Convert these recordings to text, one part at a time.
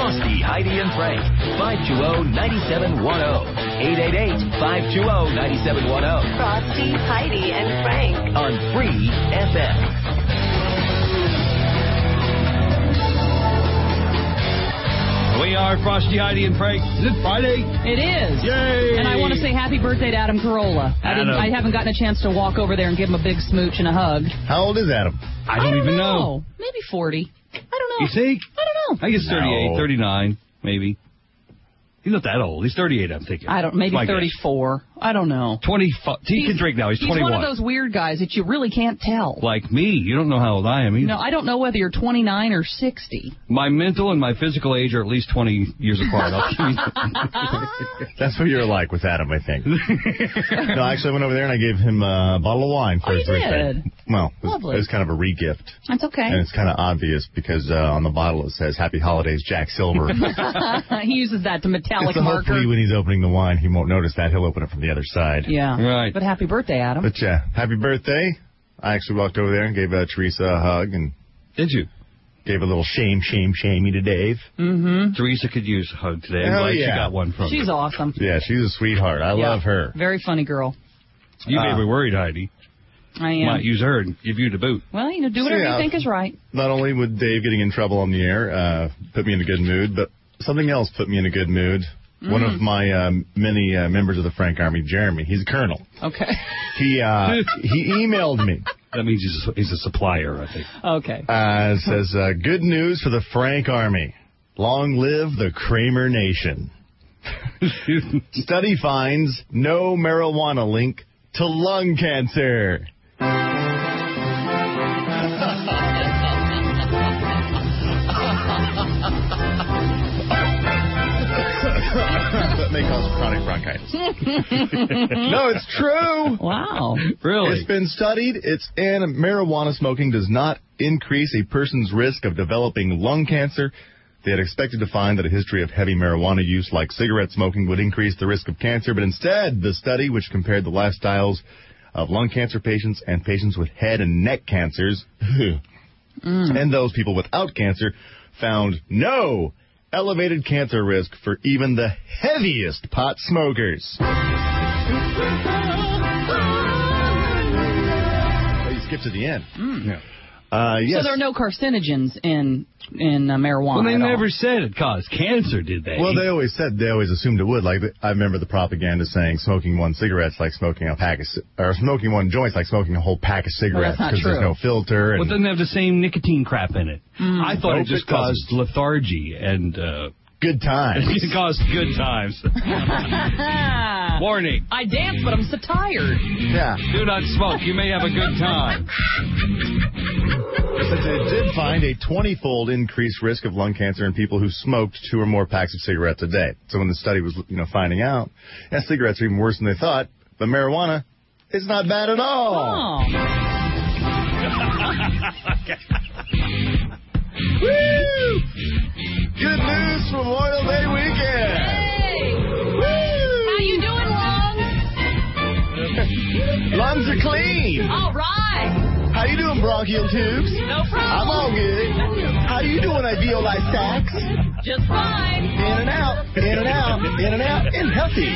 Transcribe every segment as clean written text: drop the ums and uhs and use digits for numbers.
Frosty, Heidi, and Frank. 520-9710. 888-520-9710. Frosty, Heidi, and Frank. On Free FM. We are Frosty, Heidi, and Frank. Is it Friday? It is. Yay! And I want to say happy birthday to Adam Carolla. I haven't gotten a chance to walk over there and give him a big smooch and a hug. How old is Adam? I don't even know. Maybe 40. I don't know. You think? I don't know. I guess 38, 39, maybe. He's not that old. He's 38, I'm thinking. Maybe 34. I don't know. 25. He can drink now. He's 21. He's one of those weird guys that you really can't tell. Like me. You don't know how old I am either. No, I don't know whether you're 29 or 60. My mental and my physical age are at least 20 years apart. That's what you're like with Adam, I think. No, actually, I went over there and I gave him a bottle of wine for his birthday. Did? Well, it Lovely. was kind of a re-gift. That's okay. And it's kind of obvious because on the bottle it says Happy Holidays, Jack Silver. He uses that to metallic so marker. Hopefully when he's opening the wine, he won't notice that. He'll open it from the other side. Yeah. Right. But happy birthday, Adam. But yeah, happy birthday. I actually walked over there and gave Teresa a hug and... Did you? Gave a little shamey to Dave. Mm-hmm. Teresa could use a hug today. I'm Hell glad yeah. she got one from She's you. awesome. Yeah, she's a sweetheart. I love her. Very funny girl. You may be worried, Heidi. I am. Might use her and give you the boot. Well, do whatever you think is right. Not only would Dave getting in trouble on the air put me in a good mood, but something else put me in a good mood. One of my many members of the Frank Army, Jeremy, he's a colonel. Okay. He emailed me. That means he's a supplier, I think. Okay. It says, good news for the Frank Army. Long live the Kramer Nation. Study finds no marijuana link to lung cancer. That may cause chronic bronchitis. No, it's true. Wow. Really? It's been studied. Marijuana smoking does not increase a person's risk of developing lung cancer. They had expected to find that a history of heavy marijuana use, like cigarette smoking, would increase the risk of cancer. But instead, the study, which compared the lifestyles of lung cancer patients and patients with head and neck cancers, and those people without cancer, found no elevated cancer risk for even the heaviest pot smokers. Oh, you skipped to the end. Yeah. Yes. So there are no carcinogens in marijuana. Well, they at never all. said it caused cancer, did they? Well, they always assumed it would. Like, I remember the propaganda saying smoking one cigarette's like smoking a pack of, or smoking one joint's like smoking a whole pack of cigarettes because there's no filter. Well, it doesn't have the same nicotine crap in it. I thought it just caused lethargy and good times. It caused good times. Warning. I dance, but I'm so tired. Yeah. Do not smoke. You may have a good time. But they did find a 20-fold increased risk of lung cancer in people who smoked 2 or more packs of cigarettes a day. So when the study was, finding out, cigarettes are even worse than they thought, but marijuana is not bad at all. Oh. Woo! Good news for Memorial Day weekend. Hey! Woo! How you doing, lungs? Lungs are clean. All right. How you doing, bronchial tubes? No problem. I'm all good. How you doing, alveoli sacs? Just fine. In and out, in and out, in and out, and healthy.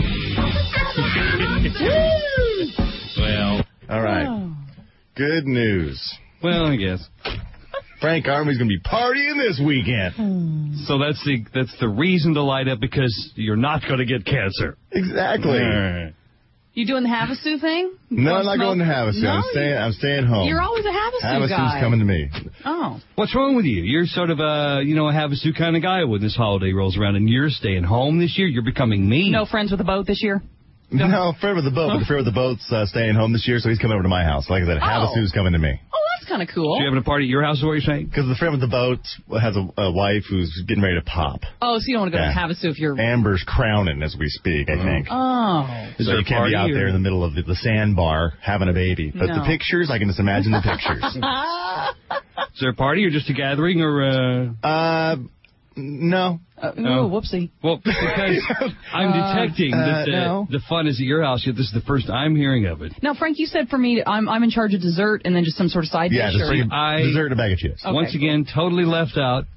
Woo! Well. All right. Oh. Good news. Well, I guess. Frank Army's going to be partying this weekend. So that's the reason to light up, because you're not going to get cancer. Exactly. You doing the Havasu thing? No, I'm not going to Havasu. No, I'm staying home. You're always a Havasu guy. Havasu's coming to me. Oh. What's wrong with you? You're sort of a Havasu kind of guy when this holiday rolls around, and you're staying home this year. You're becoming me. No friends with a boat this year? No, friend with the boat. But the friend with the boat's staying home this year, so he's coming over to my house. Like I said, Havasu's coming to me. Oh, that's kind of cool. So you having a party at your house, is what you're saying? Because the friend with the boat has a wife who's getting ready to pop. Oh, so you don't want to go to Havasu if you're... Amber's crowning as we speak, I think. Oh. So you can't be out there in the middle of the sandbar having a baby. But the pictures, I can just imagine the pictures. Is there a party or just a gathering or... No. Oh, whoopsie. Well, because I'm detecting that the fun is at your house, yet this is the first I'm hearing of it. Now, Frank, you said for me, I'm in charge of dessert and then just some sort of side dish. Yeah, just bring dessert and a bag of chips. Okay. Once again, totally left out.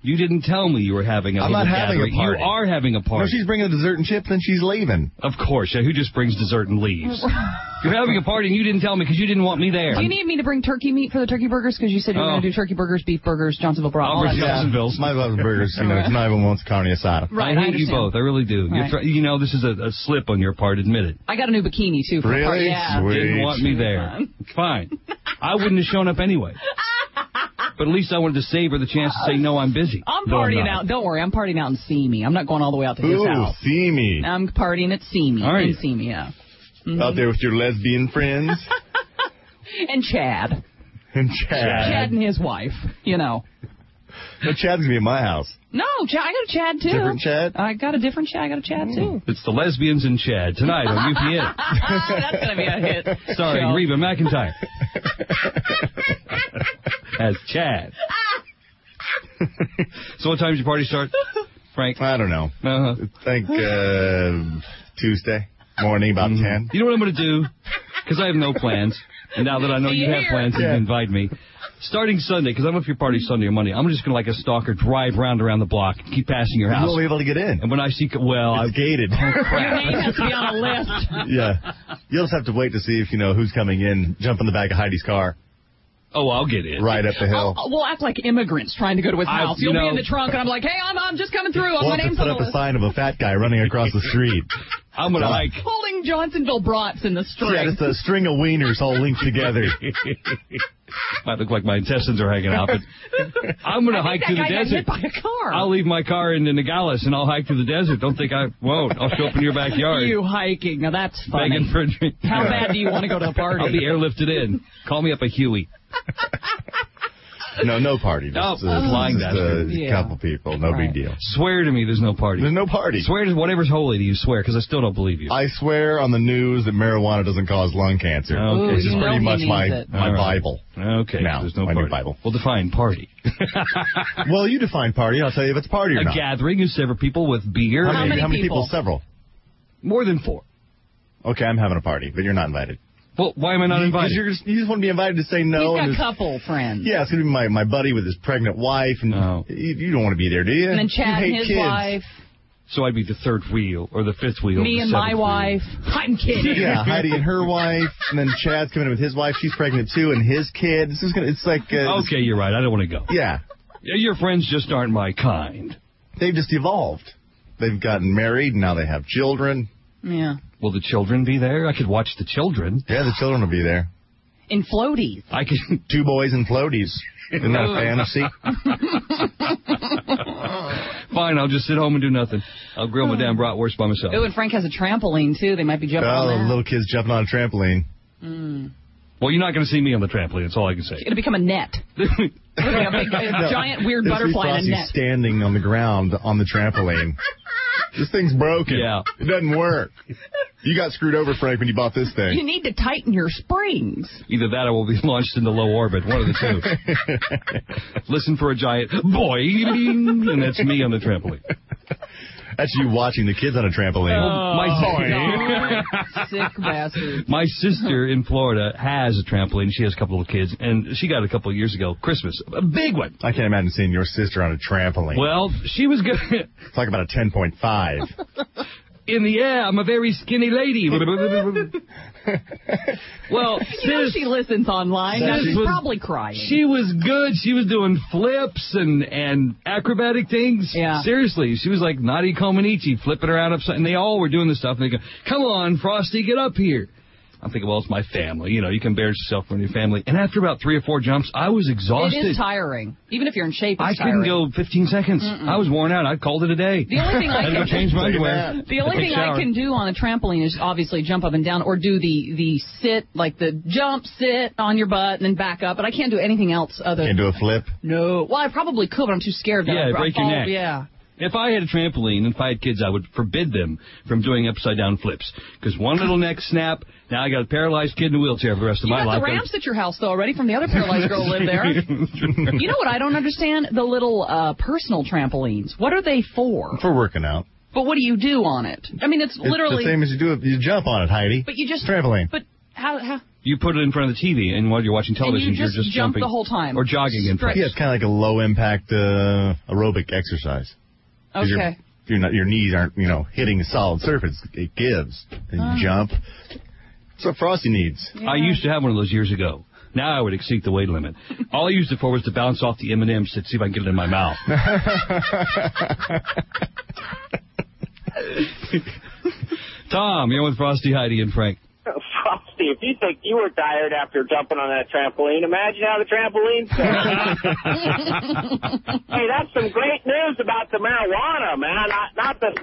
You didn't tell me you were having a I'm not little having gathering. a party. You are having a No, party. she's bringing the dessert and chips, and she's leaving. Of course. Yeah, who just brings dessert and leaves? You're having a party and you didn't tell me because you didn't want me there. Do you need me to bring turkey meat for the turkey burgers? Because you said you were going to do turkey burgers, beef burgers, Johnsonville broth. I'll bring Johnsonville's. My love burgers. You know, not even wants carne asada. Right, I I hate you understand. both. I really do. Right. You know, this is a slip on your part. Admit it. I got a new bikini, too, for the party. Really? Yeah. Sweet. Didn't want me there. Fine. I wouldn't have shown up anyway. But at least I wanted to savor the chance to say, no, I'm busy. I'm Though partying not. out. Don't worry, I'm partying out in Simi. I'm not going all the way out to his Ooh, house. see me. I'm partying at Simi. All right. In Simi, yeah. Out there with your lesbian friends. And Chad. And Chad and his wife, you know. No, Chad's going to be in my house. No, Chad, I got a Chad, too. Different Chad? I got a different Chad. I got a Chad, too. It's the Lesbians and Chad tonight on UPN. That's going to be a hit. Starring show. Reba McEntire. As Chad. So what time does your party start, Frank? I don't know. Uh-huh. I think Tuesday morning, about 10. You know what I'm going to do? Because I have no plans. And now that I know you have plans and you invite me. Starting Sunday, because I don't know if your party's Sunday or Monday, I'm just going to, like a stalker, drive around the block and keep passing your You house. won't be able to get in. And when I see, well, It's gated. Your name has to be on a list. Yeah. You'll just have to wait to see if you know who's coming in. Jump in the back of Heidi's car. Oh, I'll get in. Right up the hill. We'll act like immigrants trying to go to his house. You'll be in the trunk, and I'm like, hey, I'm just coming through. We'll My have to name's put on up the a list. sign of a fat guy running across the street. I'm going to hike. Holding Johnsonville brats in the string. Yeah, it's a string of wieners all linked together. Might look like my intestines are hanging out, but I'm going to hike through the That guy got desert. hit by a car. I'll leave my car in Nogales and I'll hike through the desert. Don't think I won't. I'll show up in your backyard. You hiking. Now, that's funny. Begging for a drink. How bad do you want to go to a party? I'll be airlifted in. Call me up a Huey. No party. Just, flying just that. a couple people. No big deal. Swear to me there's no party. There's no party. Swear to whatever's holy to you, swear, because I still don't believe you. I swear on the news that marijuana doesn't cause lung cancer. Okay. Which is you know pretty he much means my it. All right. Bible. Okay, Now, there's no my new party. Bible. Well, define party. Well, you define party. I'll tell you if it's party or A not. gathering is several people with beer. How many people? people? Several. More than 4. Okay, I'm having a party, but you're not invited. Well, why am I not invited? Because you just want to be invited to say no. He's and got a couple friends. yeah, it's going to be my buddy with his pregnant wife, and you don't want to be there, do you? And then Chad you and hate his kids. wife. So I'd be the third wheel or the fifth wheel. Me the and my seventh wheel. wife. I'm kidding. Yeah, Heidi and her wife, and then Chad's coming in with his wife. She's pregnant too, and his kid. This is gonna. It's like. Okay, you're right. I don't want to go. Yeah, Your friends just aren't my kind. they've just evolved. They've gotten married, and now they have children. Yeah. Will the children be there? I could watch the children. Yeah, the children will be there. In floaties. I could. 2 boys in floaties. Isn't that a fantasy? Fine, I'll just sit home and do nothing. I'll grill my damn bratwurst by myself. Oh, and Frank has a trampoline, too. They might be jumping Oh, on the that. little kids jumping on a trampoline. Well, you're not going to see me on the trampoline. That's all I can say. It'll become a net. Literally a big, giant weird You'll see butterfly in a Frosty net. standing on the ground on the trampoline. This thing's broken. Yeah. It doesn't work. You got screwed over, Frank, when you bought this thing. You need to tighten your springs. Either that or we'll be launched into low orbit. One of the two. Listen for a giant boing, and that's me on the trampoline. That's you watching the kids on a trampoline. Sick bastard. My sister in Florida has a trampoline. She has a couple of kids, and she got it a couple of years ago, Christmas. A big one. I can't imagine seeing your sister on a trampoline. Well, she was good. Talk about a 10.5. In the air, I'm a very skinny lady. Well, You know sis, she listens online. Now Sis she's was- probably crying. she was good. She was doing flips and acrobatic things. Yeah. Seriously, she was like Nadi Comaneci, flipping around upside, and they all were doing this stuff. And they go, "Come on, Frosty, get up here." I'm thinking, well, it's my family. You know, you can embarrass yourself from your family. And after about 3 or 4 jumps, I was exhausted. It is tiring. Even if you're in shape, it's I couldn't tiring. go 15 seconds. I was worn out. I called it a day. The only thing I had to go can change my underwear. The only Take a thing I shower. can do on a trampoline is obviously jump up and down or do the sit, like the jump, sit on your butt, and then back up. But I can't do anything else other Can't do a flip. No. Well, I probably could, but I'm too scared. That Yeah, I'd break your fall. neck. Yeah. If I had a trampoline and if I had kids, I would forbid them from doing upside-down flips. Because one little neck snap, now I got a paralyzed kid in a wheelchair for the rest of You my got life. the ramps at your house, though, already from the other paralyzed girl who lived there. You know what I don't understand? The little personal trampolines. What are they for? For working out. But what do you do on it? I mean, it's literally... It's the same as you do. You jump on it, Heidi. But you just... Trampoline. But how You put it in front of the TV, and while you're watching television, you're just jumping the whole time. or jogging in front. Yeah, it's kind of like a low-impact aerobic exercise. Okay. Your knees aren't, hitting a solid surface. It gives. And you jump. That's what Frosty needs. Yeah. I used to have one of those years ago. Now I would exceed the weight limit. All I used it for was to bounce off the M&Ms to see if I can get it in my mouth. Tom, you're with Frosty, Heidi, and Frank. Frosty, if you think you were tired after jumping on that trampoline, imagine how the trampoline's going. Hey, that's some great news about the marijuana, man. Not that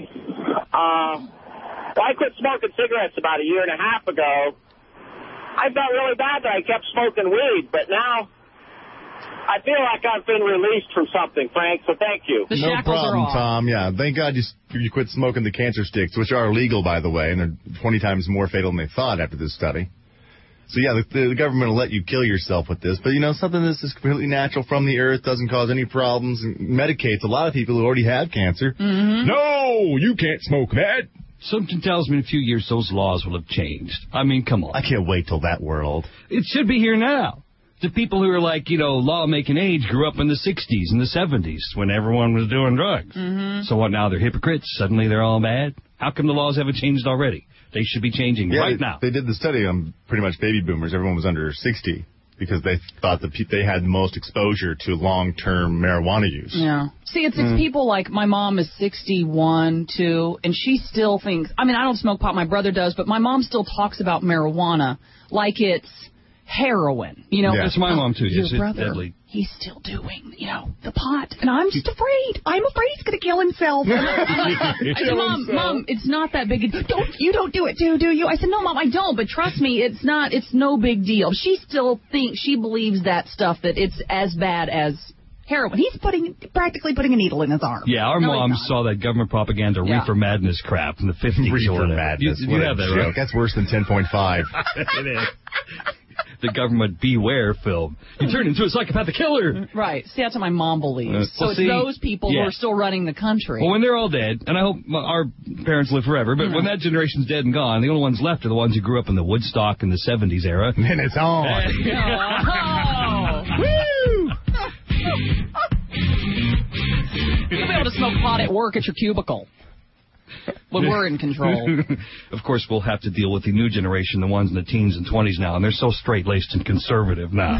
I quit smoking cigarettes about 1.5 years ago. I felt really bad that I kept smoking weed, but now I feel like I've been released from something, Frank, so thank you. The No shackles problem, are off. Tom. Yeah, thank God you quit smoking the cancer sticks, which are illegal, by the way, and they're 20 times more fatal than they thought after this study. So, yeah, the government will let you kill yourself with this. But, something that's just completely natural from the earth, doesn't cause any problems, and medicates a lot of people who already have cancer. Mm-hmm. No, you can't smoke that. Something tells me in a few years those laws will have changed. I mean, come on. I can't wait till that world. It should be here now. The people who are like, law-making age grew up in the 60s and the 70s when everyone was doing drugs. Mm-hmm. So what, now they're hypocrites? Suddenly they're all bad? How come the laws haven't changed already? They should be changing right now. They did the study on pretty much baby boomers. Everyone was under 60 because they thought that they had the most exposure to long-term marijuana use. Yeah. See, it's people like my mom is 61, too, and she still thinks, I don't smoke pot, my brother does, but my mom still talks about marijuana like it's heroin. That's my mom, too. Your It's brother, deadly. he's still doing, the pot, and I'm just afraid. I'm afraid he's going to kill himself. I said, Mom, it's not that big. You don't do it too, do you? I said, no, Mom, I don't, but trust me, it's no big deal. She still she believes that stuff, that it's as bad as heroin. He's practically putting a needle in his arm. Yeah, our mom saw that government propaganda reefer madness crap in the 50s. Reefer madness. You have that, right? That's worse than 10.5. It is. The government beware film. You turn into a psychopathic killer. Right. See, that's what my mom believes. Well, it's those people who are still running the country. Well, when they're all dead, and I hope our parents live forever, but when that generation's dead and gone, the only ones left are the ones who grew up in the Woodstock in the 70s era. And it's on. Woo! You'll be able to smoke pot at work at your cubicle when we're in control. Of course, we'll have to deal with the new generation, the ones in the teens and 20s now, and they're so straight-laced and conservative now.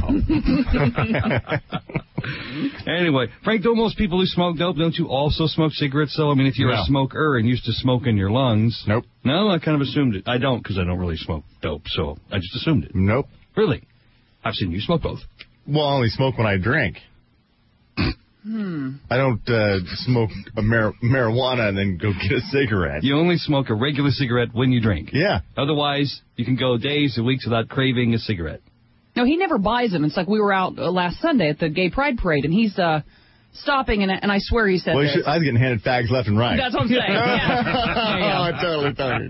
Anyway, Frank, don't most people who smoke dope, don't you also smoke cigarettes, though? I mean, if you're a smoker and used to smoke in your lungs. Nope. No, I kind of assumed it. I don't, because I don't really smoke dope, so I just assumed it. Nope. Really? I've seen you smoke both. Well, I only smoke when I drink. I don't smoke marijuana and then go get a cigarette. You only smoke a regular cigarette when you drink. Yeah. Otherwise, you can go days or weeks without craving a cigarette. No, he never buys them. It's like we were out last Sunday at the Gay Pride Parade, and he's stopping, and I swear he said well, this. I was getting handed fags left and right. That's what I'm saying. Yeah. Totally. Kind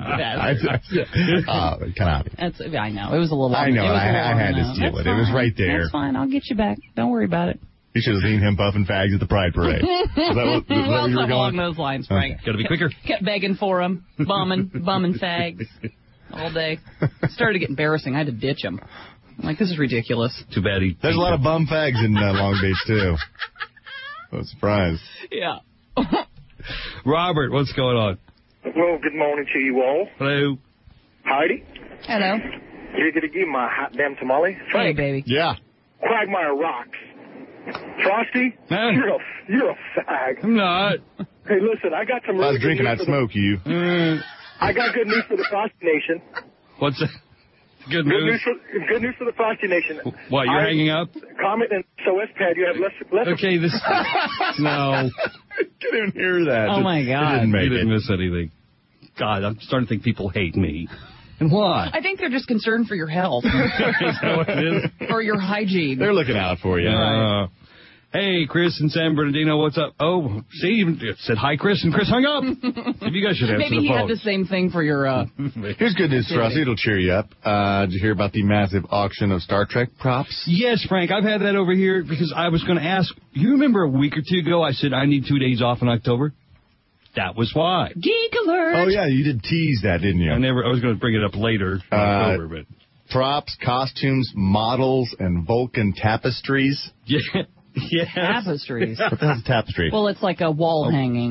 of. I know. It was a little. I know. I had to steal it. It was right there. That's fine. I'll get you back. Don't worry about it. You should have seen him puffing fags at the Pride Parade. Is that where you were Something along going? those lines, Frank. Got to be quicker. Kept begging for him, bumming fags all day. It started to get embarrassing. I had to ditch him. I'm like, this is ridiculous. Too bad he... There's a lot of bum fags in Long Beach, too. I was surprised. Yeah. Robert, what's going on? Well, good morning to you all. Hello. Heidi, Hello. you're going to give my hot damn tamale? Hey, Frank, baby. Yeah. Quagmire rocks. Frosty, Man. you're a fag. I'm not. Hey, listen, I got some If I really was drinking, good I'd news smoke you. I got good news for the Frosty Nation. What's that? Good news? Good news for the Frosty Nation. What, you're hanging up? Comment and SOS pad. You have less. Okay, this... No. Didn't hear that. Oh, my God. Didn't make You didn't it. miss anything. God, I'm starting to think people hate me. And why? I think they're just concerned for your health. Is that what it is? Or your hygiene. They're looking out for you. Hey, Chris and San Bernardino, what's up? Oh, see, it said hi, Chris, and Chris hung up. Maybe you guys should answer Maybe the he phone. had the same thing for your... Here's good news, Frosty. It'll cheer you up. Did you hear about the massive auction of Star Trek props? Yes, Frank, I've had that over here because I was going to ask. You remember a week or two ago I said I need 2 days off in October? That was why. Geek alert! Oh, yeah, you did tease that, didn't you? I was going to bring it up later in October, but... props, costumes, models, and Vulcan tapestries. Yeah. Yes. Tapestries. What the hell's a tapestry? Well, it's like a wall hanging,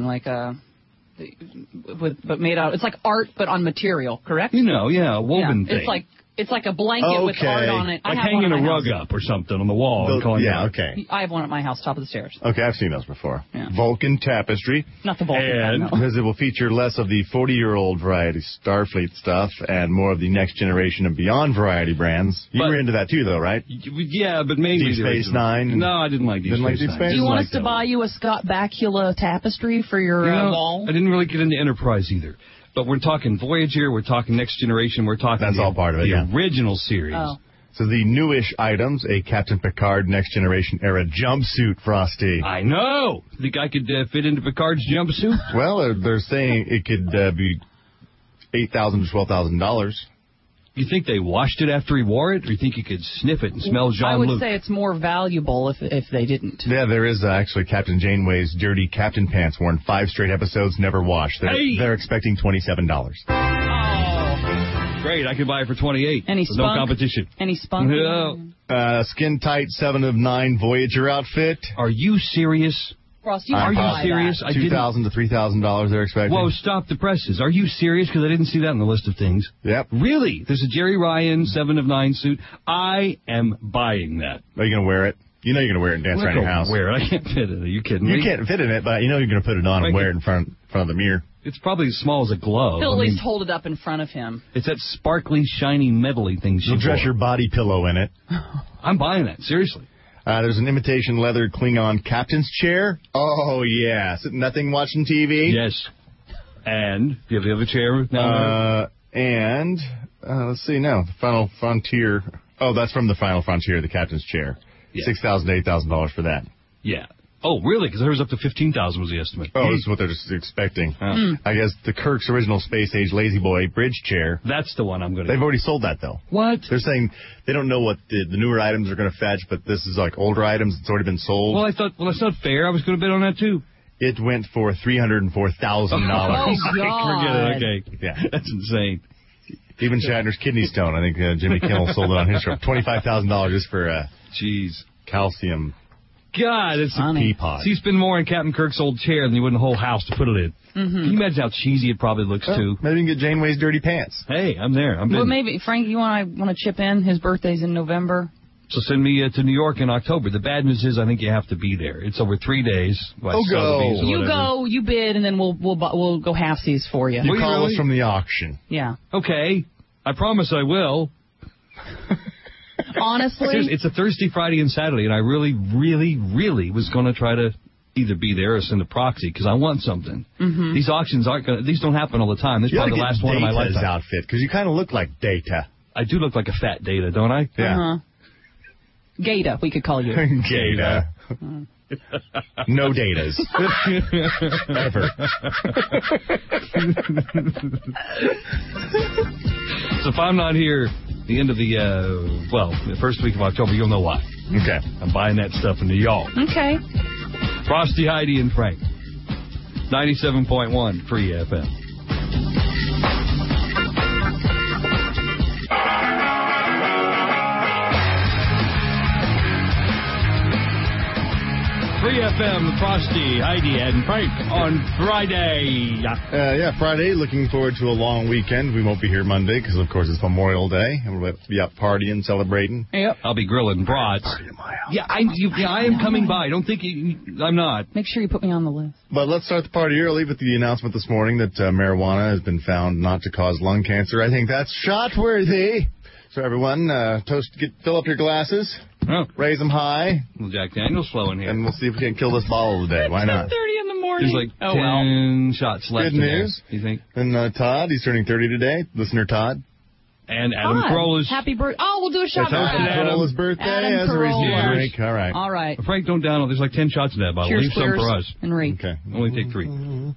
but made out. It's like art, but on material, correct? Yeah, a woven thing. It's like a blanket with art on it. Like hanging a rug up or something on the wall. Okay. I have one at my house, top of the stairs. Okay, I've seen those before. Yeah. Vulcan tapestry. Not the Vulcan And kind, no. because it will feature less of the 40-year-old variety Starfleet stuff and more of the next generation and beyond variety brands. You were into that too, though, right? Yeah, but maybe Deep Space Nine. No, I didn't like Deep Space Nine. Do you want us to buy you a Scott Bakula tapestry for your wall? I didn't really get into Enterprise either. But we're talking Voyager, we're talking Next Generation, we're talking That's all part of it, the original series. Oh. So the newish items, a Captain Picard Next Generation era jumpsuit, Frosty. I know! Think I could fit into Picard's jumpsuit? Well, they're saying it could be $8,000 to $12,000. You think they washed it after he wore it, or you think you could sniff it and smell Jean-Luc? I would say it's more valuable if they didn't. Yeah, there is actually Captain Janeway's dirty captain pants worn 5 straight episodes, never washed. They're expecting $27. Oh. Great, I could buy it for $28. Any spunk? No competition. Any spunk? No. Skin-tight 7 of 9 Voyager outfit. Are you serious? Ross, you Are you buy serious? That. $2,000 to $3,000 they're expecting. Whoa, stop the presses. Are you serious? Because I didn't see that on the list of things. Yep. Really? There's a Jerry Ryan 7 of 9 suit. I am buying that. Are you going to wear it? You know you're going to wear it and dance around your house. Wear it. I can't fit it. Are you kidding me? You can't fit in it, but you know you're going to put it on and wear it in front of the mirror. It's probably as small as a glove. He'll at least hold it up in front of him. It's that sparkly, shiny, metally thing. You'll dress your body pillow in it. I'm buying that. Seriously. There's an imitation leather Klingon captain's chair. Oh, yeah. Sitting that thing watching TV? Yes. And do you have the other chair now? Let's see now. The Final Frontier. Oh, that's from the Final Frontier, the captain's chair. Yeah. $6,000 to $8,000 for that. Yeah. Oh, really? Because hers up to $15,000 was the estimate. Oh, this is what they're just expecting. I guess the Kirk's original Space Age Lazy Boy bridge chair. That's the one I'm going to They've already sold that, though. What? They're saying they don't know what the newer items are going to fetch, but this is like older items that's already been sold. Well, I thought, that's not fair. I was going to bid on that, too. It went for $304,000. Oh, God. Forget it. Okay. Yeah. That's insane. Even Shatner's kidney stone. I think Jimmy Kimmel sold it on his show. $25,000 just for Jeez. calcium. God, it's a teapot. He's spent more in Captain Kirk's old chair than he would in the whole house to put it in. Mm-hmm. Can you imagine how cheesy it probably looks, too? Maybe you can get Janeway's dirty pants. Hey, I'm there. I'm Well, bidding. maybe, Frank, you want to chip in? His birthday's in November. So send me to New York in October. The bad news is I think you have to be there. It's over 3 days. By go. Sotheby's or You whatever. go, you bid, and then we'll go halfsies for you. You call us from the auction. Yeah. Okay. I promise I will. Honestly, Seriously, it's a Thursday, Friday, and Saturday, and I really, really, really was going to try to either be there or send a proxy because I want something. Mm-hmm. These auctions these don't happen all the time. This is probably the last one of my Data's lifetime. outfit because you kind of look like Data. I do look like a fat Data, don't I? Yeah. Gata, we could call you. Data. No datas. Ever. So if I'm not here the end of the first week of October, you'll know why. Okay. I'm buying that stuff in New York. Okay. Frosty, Heidi, and Frank. 97.1 Free FM. Free FM, Frosty, Heidi, and Frank on Friday. Friday. Looking forward to a long weekend. We won't be here Monday because, of course, it's Memorial Day, and we'll be out partying, celebrating. Yep. I'll be grilling brats. Party in my house. Yeah, I am coming by. Don't think I'm not. Make sure you put me on the list. But let's start the party early with the announcement this morning that marijuana has been found not to cause lung cancer. I think that's shot-worthy. So everyone, fill up your glasses, raise them high, Well, Jack Daniel's flowing here. and we'll see if we can kill this bottle today. Why not? 10:30 in the morning. There's like 10 shots left Good in there, news. you think? And Todd, he's turning 30 today. Listener Todd. And Adam Todd, Carolla's... happy birthday. Oh, we'll do a shot It's for Adam Adam. Carolla's birthday. Adam As a reason to Carolla. drink. All right. All right. Frank, don't down. There's like 10 shots in that bottle. Cheers, Leave some for Clears, us. and Reed. Okay. Only take 3.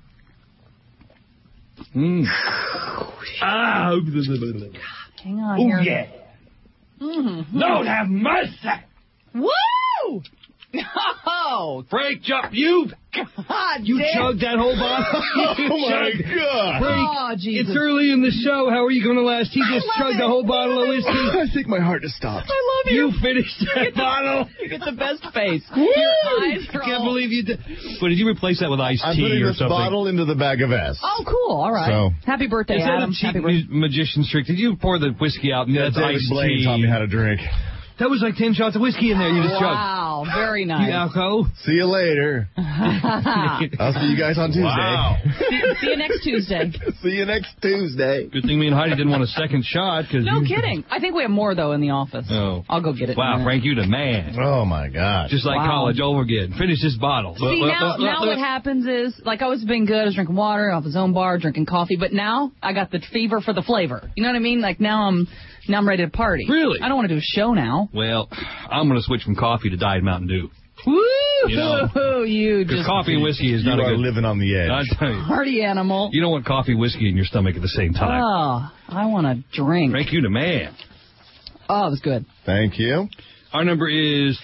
Mm. Ah. Hang on here. yeah. Mm-hmm. Lord have mercy. Woo! Oh, Frank, jump! You God, chugged that whole bottle. Oh, my God. Frank, Oh, Jesus. it's early in the show. How are you going to last? He just chugged the whole bottle of whiskey. I think my heart just stopped. I love You finished that bottle. You get the best face. Your eyes I are can't all... believe you did. But did you replace that with iced I'm tea putting or this something? bottle into the bag of S. Oh, cool. All right. So- Happy birthday, Is that Adam. a cheap Happy birthday. magician's trick? Did you pour the whiskey out and Yeah, that's David iced Blaine tea? taught me how to drink. That was like 10 shots of whiskey in there. You just chugged. Wow, very You nice. alco. See you later. I'll see you guys on Tuesday. Wow. See you next Tuesday. See you next Tuesday. Good thing me and Heidi didn't want a second shot. Cause No kidding. I think we have more, though, in the office. Oh. I'll go get it. Wow, Frank, you the man. Oh, my God. Just like Wow. college over again. Finish this bottle. See, now what happens is, like, I was being good. I was drinking water off his own bar, drinking coffee. But now I got the fever for the flavor. You know what I mean? Like, now I'm ready to party. Really? I don't want to do a show now. Well, I'm going to switch from coffee to Diet Mountain Dew. Woo! You know, you Because just coffee and whiskey is You not a are good... living on the edge. I tell you. party animal. You don't want coffee, whiskey in your stomach at the same time. Oh, I want to drink. Frank, you the man. Oh, it was good. Thank you. Our number is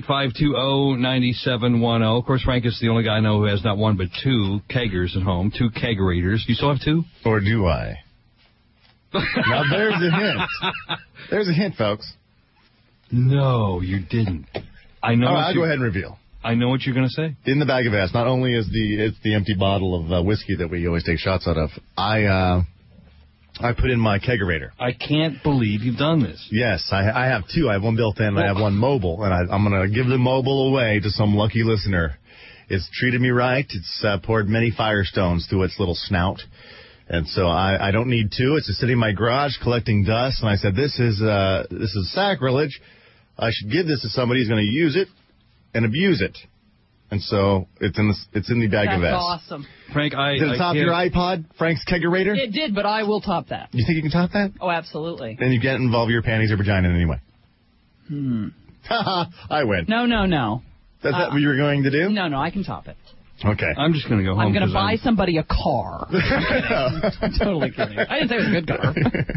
888-520-9710. Of course, Frank is the only guy I know who has not one but two keggers at home, two kegerators. You still have two? Or do I? Now, there's a hint. There's a hint, folks. No, you didn't. I know. All right, I'll go ahead and reveal. I know what you're going to say. In the bag of S, not only is it's the empty bottle of whiskey that we always take shots out of, I put in my kegerator. I can't believe you've done this. Yes, I have two. I have one built in and I have one mobile, and I'm going to give the mobile away to some lucky listener. It's treated me right. It's poured many firestones through its little snout. And so I don't need two. It's just sitting in my garage collecting dust. And I said, this is sacrilege. I should give this to somebody who's going to use it and abuse it. And so it's in the bag of S. That's awesome. Frank, Did it top your iPod, Frank's kegerator? It did, but I will top that. You think you can top that? Oh, absolutely. Then you can't involve your panties or vagina in any way. I win. No. That's that what you were going to do? No, I can top it. Okay. I'm just going to go home. I'm going to 'cause buy somebody a car. I'm totally kidding. I didn't say it was a good car.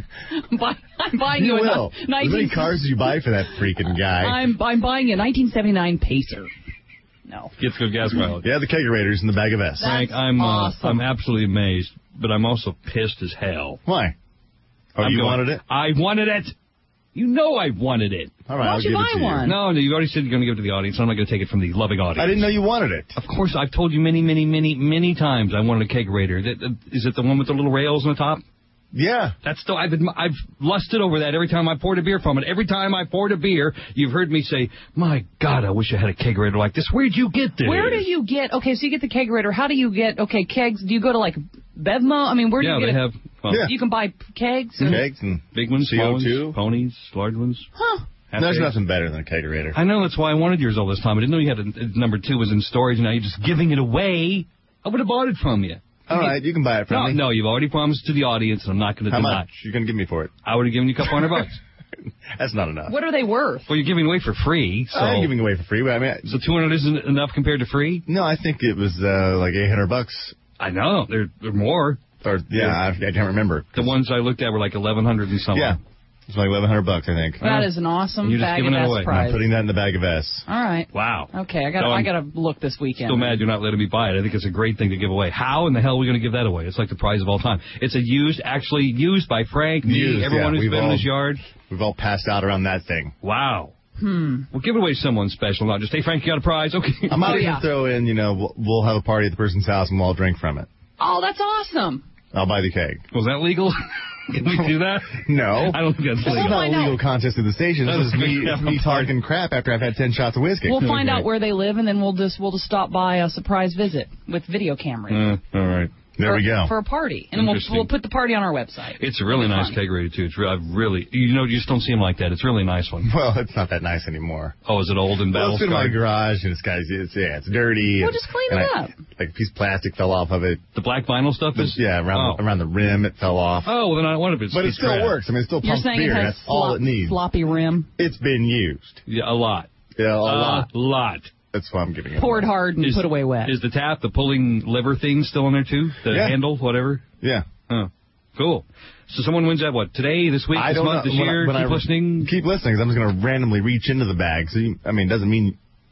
I'm buying you, You a will. How many cars do you buy for that freaking guy? I'm buying a 1979 Pacer. No. Gets good gas mileage. Yeah, the kegerator's in the bag of S. Frank, That's I'm awesome. absolutely amazed, but I'm also pissed as hell. Why? Oh, you wanted it? I wanted it. You know I wanted it. All right, Why I'll don't you give buy it to one? No, you've already said you're going to give it to the audience. I'm not going to take it from the loving audience. I didn't know you wanted it. Of course, I've told you many times I wanted a kegerator. Is it the one with the little rails on the top? Yeah. That's still I've lusted over that every time I poured a beer from it. Every time I poured a beer, you've heard me say, "My God, I wish I had a kegerator like this." Where'd you get this? Where do you get? Okay, so you get the kegerator. How do you get? Okay, kegs. Do you go to like Bevmo? I mean, where do you get? Yeah, they have Yeah. You can buy kegs. Kegs and big ones, small CO2. ones, ponies, large ones. Huh? There's Half-days. nothing better than a kegerator. I know, that's why I wanted yours all this time. I didn't know you had number 2 was in storage, and now you're just giving it away. I would have bought it from you. All right, you can buy it from me. No, you've already promised to the audience, and I'm not going to How deny. much? You're going to give me for it? I would have given you a couple $100. That's not enough. What are they worth? Well, you're giving away for free, so I'm giving away for free, but I mean, so $200 isn't enough compared to free. no, I think it was like $800. I know they're more. Or I can't remember. The ones I looked at were like 1,100 and something. Yeah, it's like $1,100, I think. That is an awesome You're just bag of giving it S away. I'm prize. putting that in the bag of S. All right. Wow. Okay, I So I'm gotta look this weekend. Still mad you're not letting me buy it. I think it's a great thing to give away. How in the hell are we going to give that away? It's like the prize of all time. It's actually used by Frank, me, Used, everyone yeah, who's we've been in all- his yard. We've all passed out around that thing. Wow. We'll give it away to someone special, not just, hey, Frank, you got a prize? Okay. I might Oh, even yeah. throw in, we'll have a party at the person's house and we'll all drink from it. Oh, that's awesome. I'll buy the keg. Was that legal? Can we do that? No. I don't think that's This is legal. not a legal contest at the station. This is me talking crap after I've had 10 shots of whiskey. We'll find Okay. out where they live, and then we'll just stop by a surprise visit with video cameras. All right. There we go. For a party, and Interesting. we'll put the party on our website. It's a really nice kegerator, too. It's really, you just don't see them like that. It's a really nice one. Well, it's not that nice anymore. Oh, is it old and Well, battle it's in my scarred? garage, and it's dirty. Well, and- just clean and it up. Like a piece of plastic fell off of it. The black vinyl stuff is? Yeah, around the rim it fell off. Oh, well, then I wonder if it's But it it's still crap. works. I mean, it still You're pumps saying beer. it has That's all it needs. sloppy rim, It's been used. Yeah, a lot. Yeah, a lot. A lot. That's why I'm giving it. poured away. hard and Is- put away wet. Is the tap, the pulling lever thing still in there, too? The Yeah. handle, whatever? Yeah. Oh, cool. So someone wins that, what, today, this week, I this don't month, know. this year? Keep listening? Keep listening, because I'm just going to randomly reach into the bag. So, it doesn't mean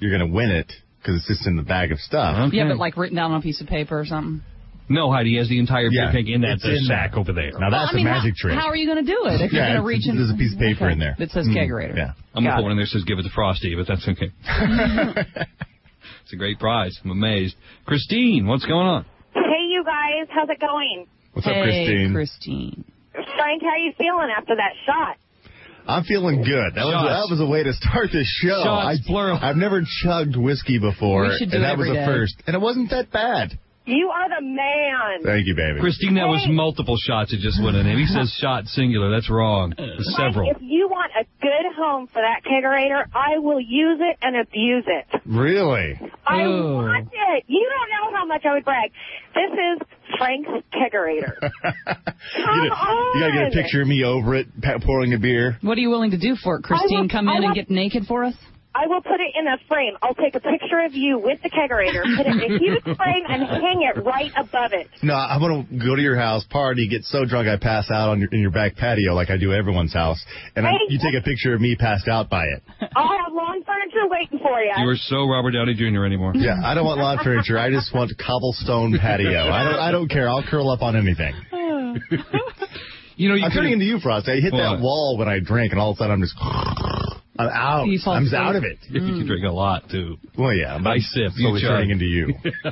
you're going to win it because it's just in the bag of stuff. Okay. Yeah, but like written down on a piece of paper or something. No, Heidi, he has the entire beer Yeah, keg in that it's in sack there. over there. Now, that's Well, I mean, a magic trick. How are you going to do it if you're Yeah, going to reach in? there's a piece of paper in there. That says kegerator. Yeah. I'm going to Got put one in there that says give it to Frosty, but that's okay. It's a great prize. I'm amazed. Christine, what's going on? Hey, you guys. How's it going? What's Hey, up, Christine? Christine. Frank, how you feeling after that shot? I'm feeling good. That Shots. was a way to start this show. Shots, plural. I've never chugged whiskey before, We should do and it that was every a day. first. And it wasn't that bad. You are the man. Thank you, baby. Christine, that was multiple shots that just went in. He says shot singular. That's wrong. It's several. Frank, if you want a good home for that kegerator, I will use it and abuse it. Really? I Oh. want it. You don't know how much I would brag. This is Frank's kegerator. You gotta get a picture of me over it, pouring a beer. What are you willing to do for it, Christine? Come in and get naked for us? I will put it in a frame. I'll take a picture of you with the kegerator, put it in a huge frame, and hang it right above it. No, I'm gonna go to your house, party, get so drunk I pass out in your back patio like I do everyone's house, and you take a picture of me passed out by it. I'll have lawn furniture waiting for you. You are so Robert Downey Jr. anymore. Yeah, I don't want lawn furniture. I just want cobblestone patio. I don't care. I'll curl up on anything. You know, I'm turning into you, Frosty. I hit What? that wall when I drink, and all of a sudden I'm just. I'm out. You fall I'm asleep? out of it. You can drink a lot, too. Well, yeah, but I sip, you slowly chug. turning into you.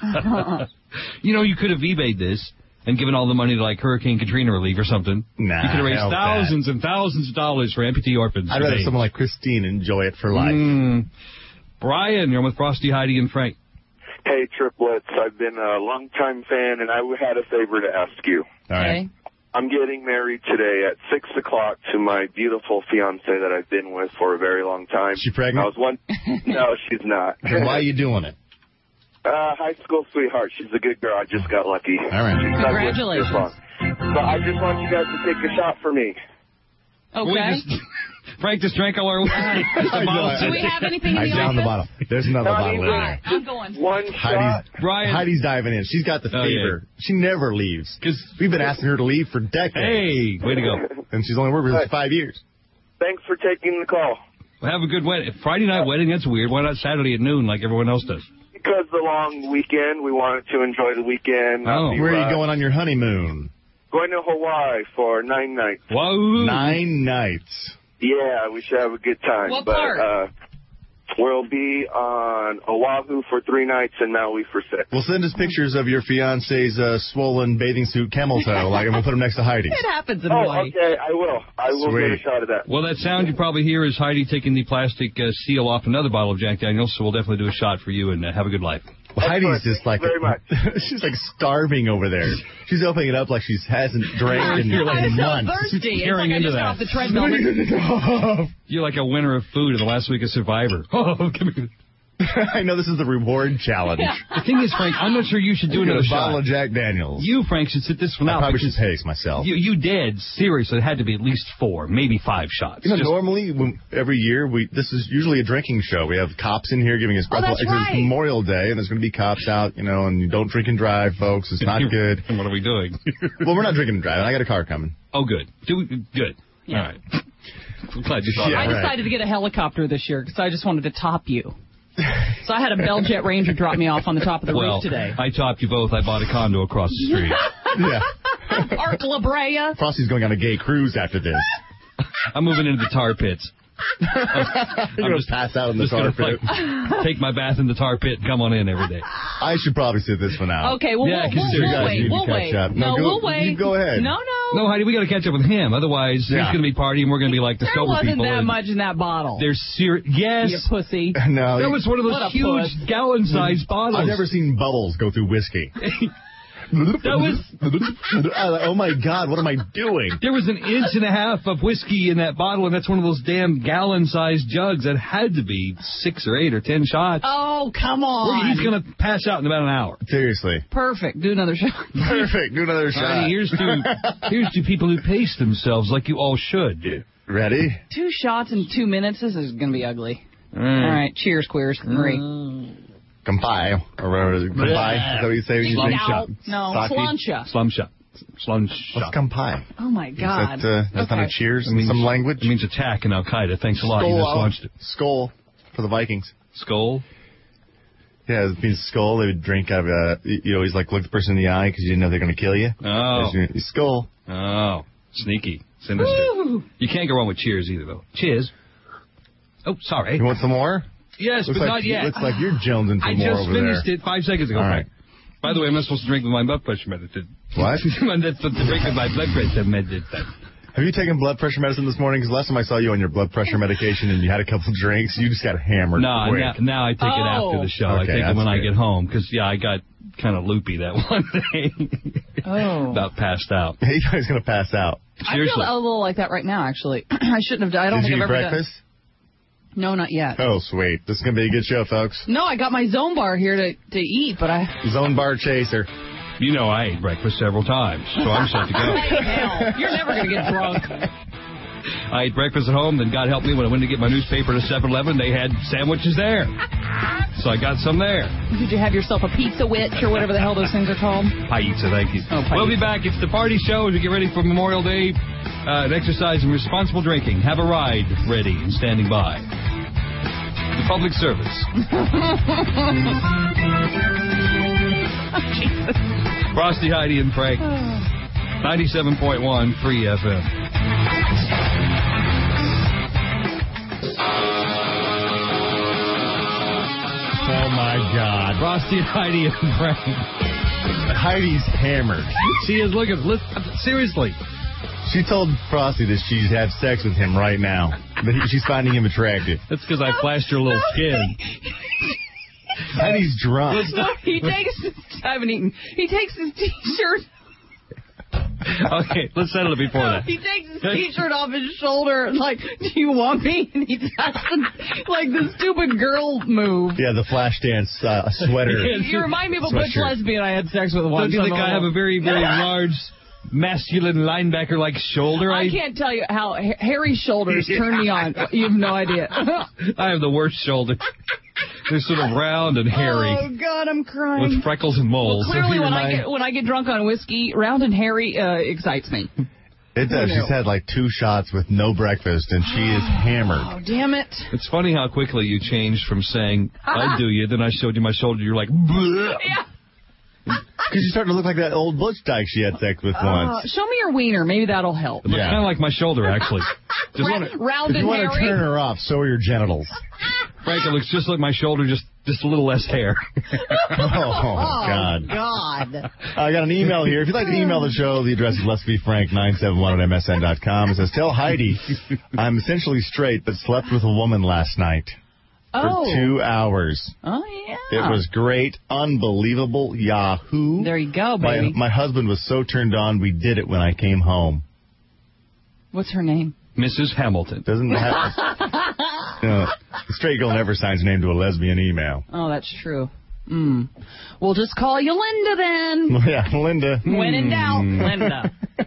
You know, you could have eBayed this and given all the money to, like, Hurricane Katrina relief or something. Nah, You could have raised hell with thousands and thousands of dollars for amputee orphans. I'd rather today. someone like Christine enjoy it for life. Brian, you're with Frosty, Heidi, and Frank. Hey, Triplets. I've been a longtime fan, and I had a favor to ask you. All right. Okay. I'm getting married today at 6 o'clock to my beautiful fiance that I've been with for a very long time. She pregnant? No, she's not. Then why are you doing it? High school sweetheart. She's a good girl. I just got lucky. All right. She's stuck with me this Congratulations. long. So I just want you guys to take a shot for me. Okay. Frank just drank all our wine. Do we have anything in I the downed the office? bottle. There's another bottle in All right, there. I'm going. One shot. Brian. Heidi's diving in. She's got the Oh, yeah. fever. She never leaves. 'Cause- We've been asking her to leave for decades. Hey, way to go. And she's only worked with us for 5 years. Thanks for taking the call. Well, have a good wedding. Friday night wedding, that's weird. Why not Saturday at noon like everyone else does? Because the long weekend, we wanted to enjoy the weekend. Oh. Where are you going on your honeymoon? Going to Hawaii for 9 nights. Whoa. 9 nights. Yeah, we should have a good time. What but, part? We'll be on Oahu for 3 nights and Maui for 6. Well, send us pictures of your fiance's swollen bathing suit camel toe, like, and we'll put them next to Heidi's. It happens in Oh, Hawaii. okay, I will. I will Sweet. get a shot of that. Well, that sound you probably hear is Heidi taking the plastic seal off another bottle of Jack Daniels, so we'll definitely do a shot for you and have a good life. Well, Heidi's Excellent. just like Thank you very much. she's like starving over there. She's opening it up like she hasn't drank in You're like I'm so months. thirsty. It's Tearing like I into just that. got off the treadmill. You're like a winner of food in the last week of Survivor. Oh, come here. I know this is the reward challenge. The thing is, Frank, I'm not sure you should do Get another a bottle shot. of Jack Daniels. You, Frank, should sit this one I out. probably should because pace myself. You did. Seriously, it had to be at least 4, maybe 5 shots. You know, Just- normally, every year, this is usually a drinking show. We have cops in here giving us Oh, that's it's right. Memorial Day, and there's going to be cops out, and you don't drink and drive, folks. It's not good. And what are we doing? Well, we're not drinking and driving. I got a car coming. Oh, good. Good. Yeah. All right. I'm glad you thought Yeah. I of that. right. decided to get a helicopter this year because I just wanted to top you. So I had a Bell Jet Ranger drop me off on the top of the Well, roof today. I topped you both. I bought a condo across the street. Yeah. Arc La Brea. Frosty's going on a gay cruise after this. I'm moving into the tar pits. You're going to pass out in the Just tar gonna, pit. like, take my bath in the tar pit and come on in every day. I should probably sit this one out. Okay, well, Yeah, we'll, 'cause you we'll guys wait. need to We'll catch wait. up. No, No, go- we'll wait. you go ahead. No. No, Heidi, we got to catch up with him. Otherwise, Yeah. he's going to be partying. We're going to be like the There sober wasn't people. that and much in that bottle. They're serious. Yes. You pussy. No, That was one of What a those huge puss. gallon-sized bottles. I've never seen bubbles go through whiskey. That was. Oh my God! What am I doing? There was an inch and a half of whiskey in that bottle, and that's one of those damn gallon-sized jugs. That had to be 6 or 8 or 10 shots. Oh, come on. He's going to pass out in about an hour. Seriously. Perfect. Do another shot. Perfect. Do another shot. Heidi, here's to people who pace themselves like you all should. Ready? 2 shots in 2 minutes. This is going to be ugly. All right. Cheers, queers. Marie. Kampai. Or whatever it is. Kampai. Is that what you say? when you Slum drink? shot. No, Sake? slancha. Slum shot. Slum What's shot. kampai? Oh, my God. That's not a cheers It in means- some language? It means attack in Al Qaeda. Thanks a lot. You just Skull. launched it. Skull for the Vikings. Skull. Yeah, it means skull. They would drink out of you always like look the person in the eye because you didn't know they're going to kill you. Oh. Skull. Oh. Sneaky. Sinister. Woo. You can't go wrong with cheers either, though. Cheers. Oh, sorry. You want some more? Yes, looks but like, not yet. Looks like you're jonesing for more over there. I just finished it 5 seconds ago. All right. By the way, I'm not supposed to drink with my blood pressure medicine. What? That's to drink with my blood pressure medicine. Have you taken blood pressure medicine this morning? Because last time I saw you on your blood pressure medication and you had a couple drinks, you just got hammered. No, now I take it after the show. Okay, I take it when good. I get home. Because, I got kind of loopy that one day. About passed out. Hey, you guys going to pass out. Seriously. I feel a little like that right now, actually. I shouldn't have done. I don't Did think you I've eat ever breakfast? done. No, not yet. Oh, sweet. This is going to be a good show, folks. No, I got my Zone Bar here to eat, but I... Zone Bar Chaser. You know I ate breakfast several times, so I'm set to go. Hell, you're never going to get drunk. I ate breakfast at home, then God help me when I went to get my newspaper to 7-Eleven, they had sandwiches there. So I got some there. Did you have yourself a pizza witch or whatever the hell those things are called? Pizza, thank you. Oh, we'll be back. It's the party show as we get ready for Memorial Day. Exercise and responsible drinking. Have a ride ready and standing by. The public service. Frosty, Heidi, and Frank. 97.1 Free FM. Oh, my God. Frosty, Heidi, and Frank. Heidi's hammered. She is looking. Seriously. She told Frosty that she'd have sex with him right now. But she's finding him attractive. That's because I flashed her little skin. Heidi's drunk. He takes his... I haven't eaten. He takes his T-shirt... Okay, let's settle it before that. He takes his T-shirt off his shoulder and like, do you want me? And he does like the stupid girl move. Yeah, the flash dance sweater. You remind me of a butch sweatshirt. lesbian I had sex with once. So do you think I have a very, very large, masculine linebacker-like shoulder? I can't tell you how hairy shoulders turn me on. You have no idea. I have the worst shoulder. They're sort of round and hairy. Oh God, I'm crying. With freckles and moles. Well, clearly, when I get drunk on whiskey, round and hairy excites me. It does. She's had like 2 shots with no breakfast, and she is hammered. Oh, damn it. It's funny how quickly you changed from saying, I do you, then I showed you my shoulder, you're like, bleh. Yeah. Because you're starting to look like that old Butch Dyke she had sex with once. Show me your wiener. Maybe that'll help. It's kind of like my shoulder, actually. Round if and you want to hairy. turn her off, so are your genitals. Frank, it looks just like my shoulder, just a little less hair. God. God. I got an email here. If you'd like to email the show, the address is letsbefrank971@msn.com. It says, tell Heidi I'm essentially straight, but slept with a woman last night. For 2 hours. Oh, yeah. It was great, unbelievable, Yahoo. There you go, baby. My husband was so turned on, we did it when I came home. What's her name? Mrs. Hamilton. Doesn't have... The straight girl never signs her name to a lesbian email. Oh, that's true. We'll just call you Linda then. Yeah, Linda. When in doubt, Linda.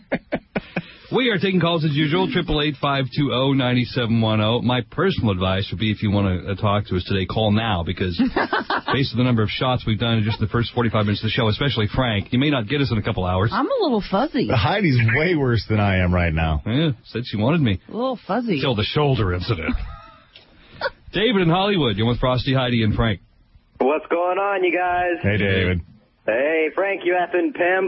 We are taking calls as usual, 888-520-9710. My personal advice would be if you want to talk to us today, call now, because based on the number of shots we've done in just the first 45 minutes of the show, especially Frank, you may not get us in a couple hours. I'm a little fuzzy. Heidi's way worse than I am right now. Yeah, said she wanted me. A little fuzzy. Till the shoulder incident. David in Hollywood, you're with Frosty, Heidi, and Frank. What's going on, you guys? Hey, David. Hey, Frank, you effing pimp.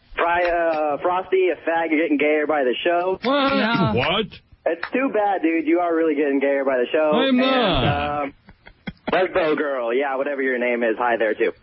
Frosty, a fag, you're getting gayer by the show. What? Yeah. What? It's too bad, dude. You are really getting gayer by the show. I'm not. And, Lesbo girl, yeah, whatever your name is, hi there, too.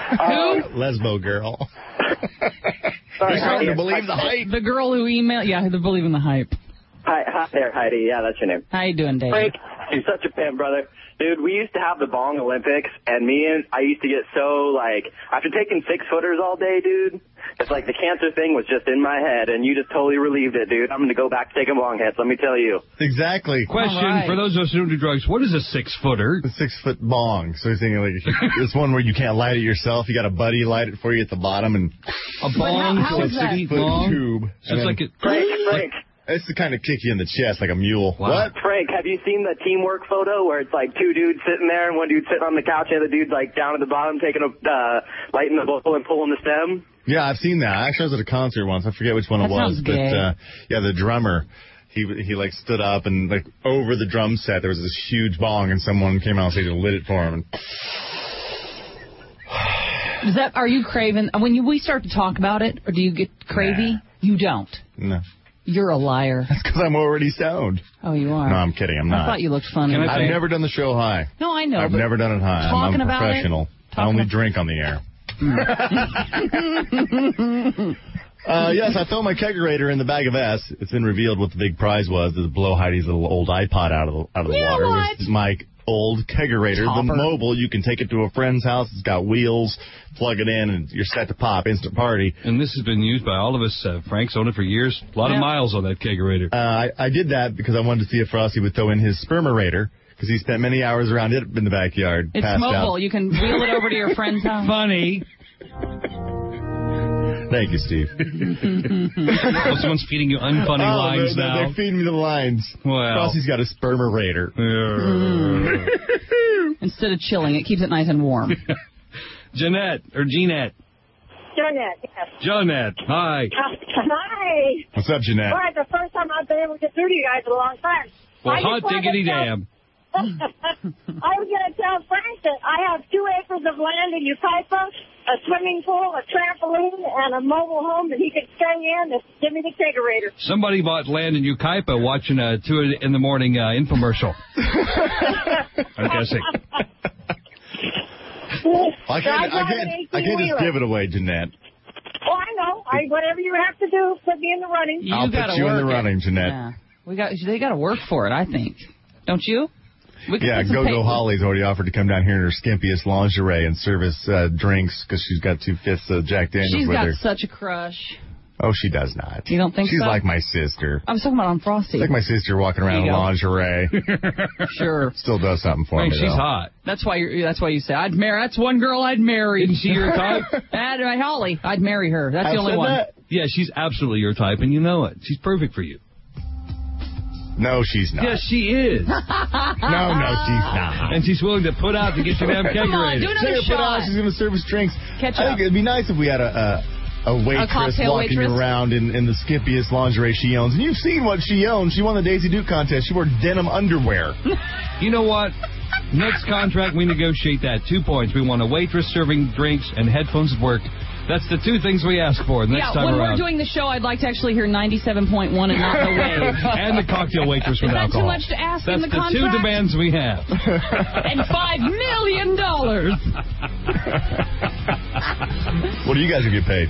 Lesbo girl. Sorry, It's hard to believe the hype. The girl who emailed, yeah, who believe in the hype. Hi there, Heidi. Yeah, that's your name. How you doing, Dave? Frank, you're such a pimp, brother. Dude, we used to have the Bong Olympics, and I used to get so, after taking 6-footers all day, dude, it's like the cancer thing was just in my head, and you just totally relieved it, dude. I'm going to go back to taking bong hits, let me tell you. Exactly. Question, for those of us who don't do drugs, what is a 6-footer? A 6-foot bong. So he's thinking, it's one where you can't light it yourself. You got a buddy light it for you at the bottom. And a bong, how is that? 6-foot tube. Just like it. Frank. It's to kind of kick you in the chest like a mule. Wow. What? Frank, have you seen the teamwork photo where it's like 2 dudes sitting there and one dude sitting on the couch and the other dude's like down at the bottom taking lighting the bowl and pulling the stem? Yeah, I've seen that. Actually, I was at a concert once. I forget which one it was. Sounds gay. But yeah, the drummer, he stood up and over the drum set there was this huge bong and someone came out and lit it for him. And Are you craving when we start to talk about it, or do you get crazy? Nah. You don't. No. You're a liar. That's because I'm already stoned. Oh, you are? No, I'm kidding. I'm not. I thought you looked funny. I've never done the show high. No, I know. I've never done it high. I'm a professional. I only drink on the air. Yes, I throw my kegerator in the bag of S. It's been revealed what the big prize was. To blow Heidi's little old iPod out of the water. What? It was my old kegerator, the mobile. You can take it to a friend's house. It's got wheels. Plug it in, and you're set to pop. Instant party. And this has been used by all of us. Frank's owned it for years. A lot of miles on that kegerator. I did that because I wanted to see if Frosty would throw in his spermerator, because he spent many hours around it in the backyard. It's passed mobile. out. You can wheel it over to your friend's house. Funny. Thank you, Steve. Someone's feeding you unfunny lines now. They're feeding me the lines. Well. Frosty's got a spermerator. Instead of chilling, it keeps it nice and warm. Jeanette. Jonette, yes. Jeanette. Hi. Hi. What's up, Jeanette? All right, the first time I've been able to get through to you guys in a long time. Well, hot diggity damn. I was going to tell Frank that I have 2 acres of land in Ukaipa, a swimming pool, a trampoline, and a mobile home that he could stay in to give me the kegerator. Somebody bought land in Ukaipa watching a 2 in the morning infomercial. I'm guessing. I can't just give it away, Jeanette. Oh, I know. Whatever you have to do, put me in the running. I'll put you in the running, Jeanette. Yeah. They got to work for it, I think. Don't you? Yeah, Go-Go Holly's already offered to come down here in her skimpiest lingerie and service drinks because she's got 2 fifths of Jack Daniels with her. She's got such a crush. Oh, she does not. You don't think She's so? like my sister. I was talking about on Frosty. It's like my sister walking around in lingerie. Sure. Still does something for me, She's though. hot. That's why you say I'd marry. That's one girl I'd marry. Isn't she your type? Holly. I'd marry her. That's the only one. That? Yeah, she's absolutely your type, and you know it. She's perfect for you. No, she's not. Yes, she is. No, she's not. And she's willing to put out to get your damn Come on, kegerator. do another shot. She's going to serve us drinks. Catch I up. think it'd be nice if we had a waitress cocktail walking waitress? around in the skimpiest lingerie she owns. And you've seen what she owns. She won the Daisy Duke contest. She wore denim underwear. You know what? Next contract, we negotiate that. 2 points. We want a waitress serving drinks and headphones at work. That's the 2 things we ask for next time when around. we're doing the show, I'd like to actually hear 97.1 and not the wave. And the cocktail waitress with alcohol. Is that too much to ask in the contract? That's the 2 demands we have. And $5 million. What do you guys get paid?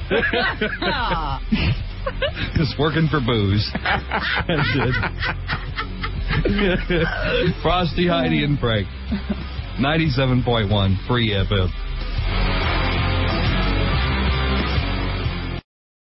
Just working for booze. That's it. Frosty, Heidi, and Frank. 97.1 Free FM.